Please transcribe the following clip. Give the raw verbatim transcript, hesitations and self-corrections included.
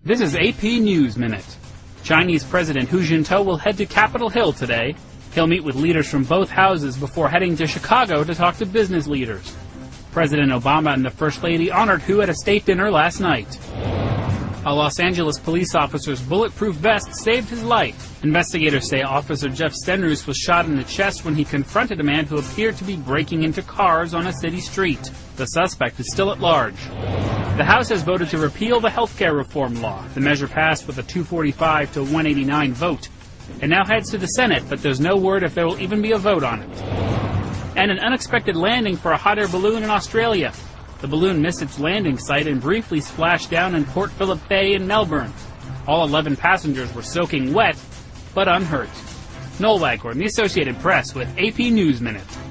This is A P News Minute. Chinese President Hu Jintao will head to Capitol Hill today. He'll meet with leaders from both houses before heading to Chicago to talk to business leaders. President Obama and the First Lady honored Hu at a state dinner last night. A Los Angeles police officer's bulletproof vest saved his life. Investigators say Officer Jeff Stenroos was shot in the chest when he confronted a man who appeared to be breaking into cars on a city street. The suspect is still at large. The House has voted to repeal the health care reform law. The measure passed with a two forty-five to one eighty-nine vote. It now heads to the Senate, but there's no word if there will even be a vote on it. And an unexpected landing for a hot air balloon in Australia. The balloon missed its landing site and briefly splashed down in Port Phillip Bay in Melbourne. All eleven passengers were soaking wet, but unhurt. Noel Waghorn, The Associated Press with A P News Minute.